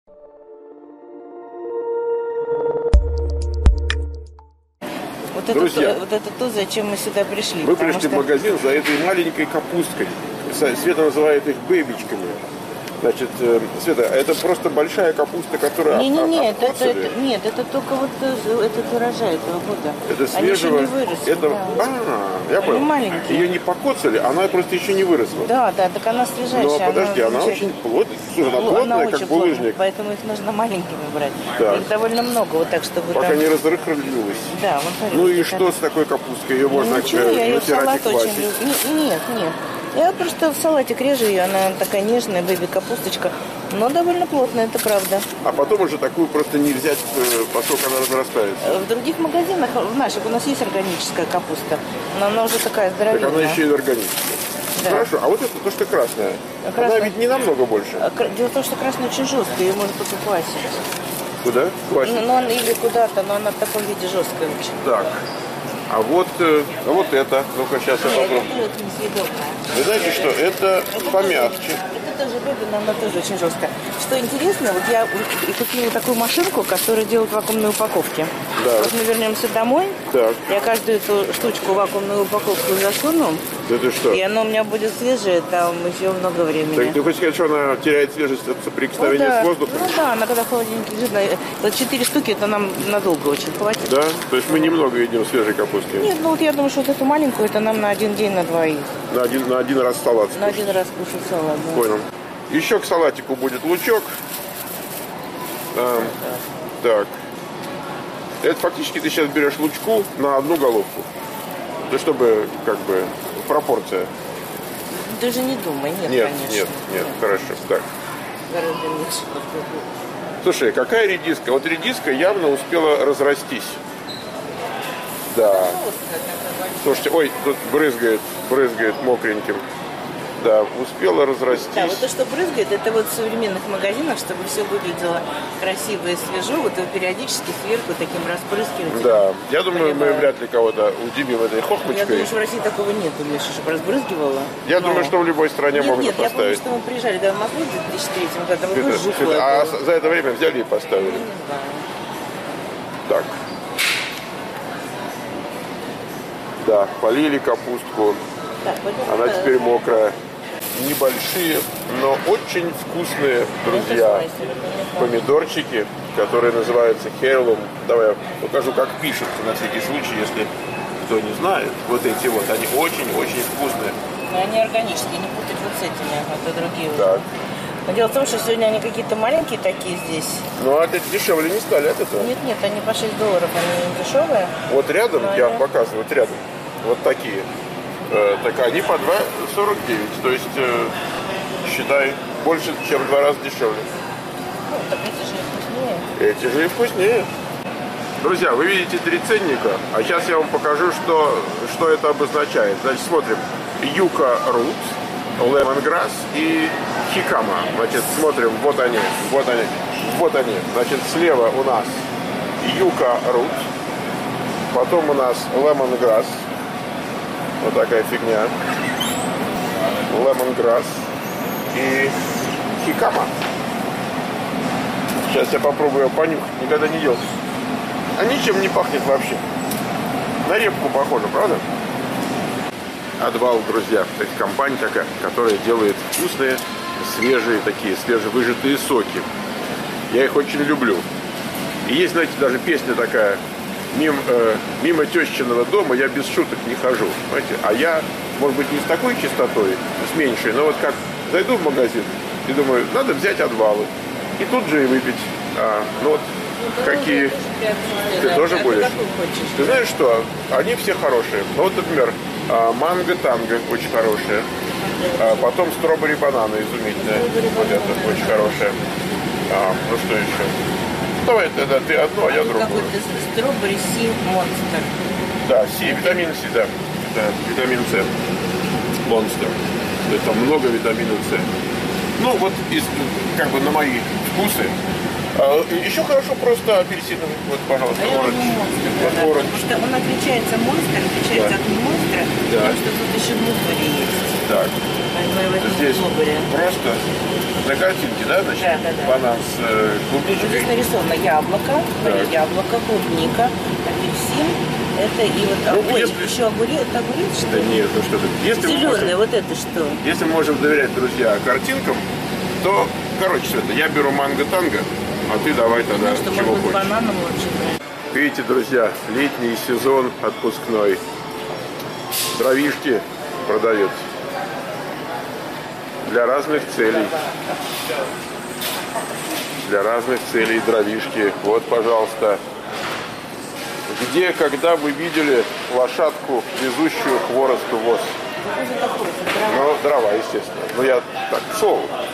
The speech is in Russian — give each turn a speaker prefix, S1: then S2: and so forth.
S1: Друзья,
S2: вот это то, зачем мы сюда пришли.
S1: Мы пришли в магазин за этой маленькой капусткой. Света называет их бэбичками. Значит, Света, это просто большая капуста, которая
S2: нет, это только вот этот урожай этого года.
S1: Это свежего.
S2: Они еще не выросли.
S1: Я понял.
S2: Маленькие.
S1: Ее не покоцали, она просто еще не выросла.
S2: Да, так она свежайшая.
S1: Но подожди, она очень плотная. Слушай, она плотная, как булыжник.
S2: Поэтому их нужно маленькими брать.
S1: Так.
S2: Их довольно много, вот так, чтобы
S1: пока
S2: там...
S1: не разрыхлилась.
S2: Да, вот смотри.
S1: Ну и что с такой капусткой? Ее можно натирать и квасить?
S2: Нет. Я просто в салатик режу ее, она такая нежная, бэби-капусточка, но довольно плотная, это правда.
S1: А потом уже такую просто не взять, поскольку она разрастается.
S2: В других магазинах, в наших, у нас есть органическая капуста, но она уже такая здоровенная.
S1: Так она еще и органическая. Да. Хорошо, а вот это то, что красная. Она ведь не намного больше.
S2: Дело в том, что красная очень жесткая, ее можно только квасить.
S1: Куда? Квасить?
S2: Или куда-то, но она в таком виде жесткая очень.
S1: Так. А вот это, ну-ка сейчас я попробую.
S2: Это несъедобное.
S1: Вы знаете, что это помягче.
S2: Это тоже бэби, но она тоже очень жесткая. Что интересно, вот я купила такую машинку, которая делает вакуумные упаковки.
S1: Да.
S2: Вот мы вернемся домой,
S1: так.
S2: Я каждую эту штучку в вакуумную упаковку засуну.
S1: Это что?
S2: И оно у меня будет свежее, там еще много времени.
S1: Так ты хочешь сказать, что она теряет свежесть от соприкосновения с воздухом?
S2: Ну да, она когда в холодильнике лежит, вот 4 штуки, это нам надолго очень хватит.
S1: Да? То есть мы немного едим свежей капусты?
S2: Нет, ну вот я думаю, что вот эту маленькую, это нам на один день, на двоих.
S1: На один раз салат скушать.
S2: На один раз кушать салат, да.
S1: Понял. Еще к салатику будет лучок. Так. Это фактически ты сейчас берешь лучку на одну головку. То чтобы, как бы, пропорция.
S2: Даже не думай, нет, конечно.
S1: Нет, хорошо. Так.
S2: Гораздо меньше.
S1: Слушай, какая редиска? Вот редиска явно успела разрастись. Да. Слушайте, ой, тут брызгает мокреньким. Да, успела разрастись.
S2: Да, вот то, что брызгает, это вот в современных магазинах, чтобы все выглядело красиво и свежо, вот его периодически сверху таким распрыскивателем.
S1: Да, я думаю, мы вряд ли кого-то удивим этой хохмочкой.
S2: Я думаю, что в России такого нет, Миша, чтобы разбрызгивало.
S1: Я думаю, что в любой стране можно
S2: поставить.
S1: поставить.
S2: Я помню, что мы приезжали в Москву в 2003 году,
S1: а за это время взяли и поставили. Так. Да, полили капустку.
S2: Так,
S1: она теперь мокрая. Небольшие, но очень вкусные, друзья, помидорчики, которые называются херлум. Давай я покажу, как пишется, на всякий случай, если кто не знает. Вот эти вот, они очень-очень вкусные.
S2: Но они органические, не путать вот с этими, это другие.
S1: Так.
S2: Но дело в том, что сегодня они какие-то маленькие такие здие.
S1: Ну, а это дешевле не стали от этого?
S2: Нет, они по $6, они дешевые.
S1: Вот рядом, я вам показываю, вот рядом, вот такие. Так они по 2,49, то есть, считай, больше, чем в 2 раза дешевле.
S2: Ну, так эти же и вкуснее.
S1: Эти же и вкуснее. Друзья, вы видите 3 ценника, а сейчас я вам покажу, что это обозначает. Значит, смотрим. Юка Рут, Лемонграсс и Хикама. Значит, смотрим, вот они. Значит, слева у нас Юка Рут, потом у нас Лемонграсс. Вот такая фигня. Лемонграсс и Хикама. Сейчас я попробую понюхать. Никогда не ел. А ничем не пахнет вообще. На репку похоже, правда? Адвал, друзья. Это компания такая, которая делает вкусные, свежие такие, свежевыжатые соки. Я их очень люблю. И есть, знаете, даже песня такая: мимо тещиного дома я без шуток не хожу. Знаете? А я, может быть, не с такой частотой, с меньшей, но вот как зайду в магазин и думаю, надо взять отвалы. И тут же и выпить. Ну вот, какие... Ты тоже будешь? Ты знаешь что? Они все хорошие. Ну вот, например, манго-танго очень хорошая. Потом стробери бананы изумительная. Вот это очень хорошая. Ну что еще? Давай тогда ты одну, а я другую.
S2: Стробери Си Монстер.
S1: Да, Си, витамин Си, да. Да, витамин С. Монстер. То есть там много витамина С. Ну вот, как бы на мои вкусы. Еще хорошо просто апельсиновый. Вот, пожалуйста, оранж. Вот оранж.
S2: Потому что он отличается, монстр отличается от монстра, потому что тут еще внутри есть.
S1: Так.
S2: Мы возьмем
S1: Здесь
S2: глобаря.
S1: просто на картинке, да, значит?
S2: Да, да, да.
S1: Банан с
S2: Вот здесь
S1: клубничкой.
S2: нарисовано яблоко,
S1: Так.
S2: яблоко, клубника, апельсин. Это и вот
S1: Ну,
S2: ой,
S1: если-
S2: еще огурец, это огурец, что
S1: Да
S2: ли?
S1: нет, ну что ты. Если мы
S2: Зеленое,
S1: можем-
S2: вот это что?
S1: Если мы можем доверять, друзья, картинкам, то, короче, Света, я беру манго-танго, а ты давай тогда
S2: Ну, что,
S1: чего
S2: может быть,
S1: хочешь.
S2: бананом лучше брать.
S1: Видите, друзья, летний сезон отпускной. Дровишки продаются для разных целей. Для разных целей дровишки. Вот, пожалуйста. Где, когда вы видели лошадку, везущую хворост в воз?
S2: Что же такое? Это дрова.
S1: Ну, дрова, естественно. Ну, я так, слово.